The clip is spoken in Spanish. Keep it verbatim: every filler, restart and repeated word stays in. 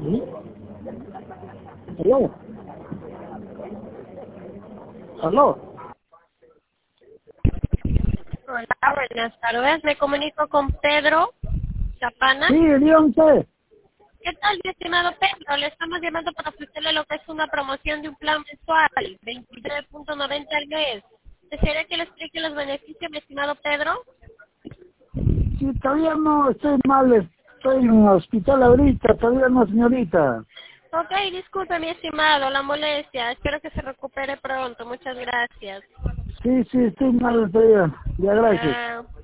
¿Sí? ¿Aló? ¿Aló? Hola, buenas tardes. Me comunico con Pedro Chapana. Sí, dígame usted. ¿Qué tal, mi estimado Pedro? Le estamos llamando para ofrecerle lo que es una promoción de un plan mensual, veintinueve punto noventa al mes. ¿Desearía que le explique los beneficios, mi estimado Pedro? Sí, todavía no estoy mal, estoy en el hospital ahorita, todavía no, señorita. Ok, disculpe, mi estimado, la molestia. Espero que se recupere pronto. Muchas gracias. Sí, sí, estoy mal todavía. Ya, gracias. Chao.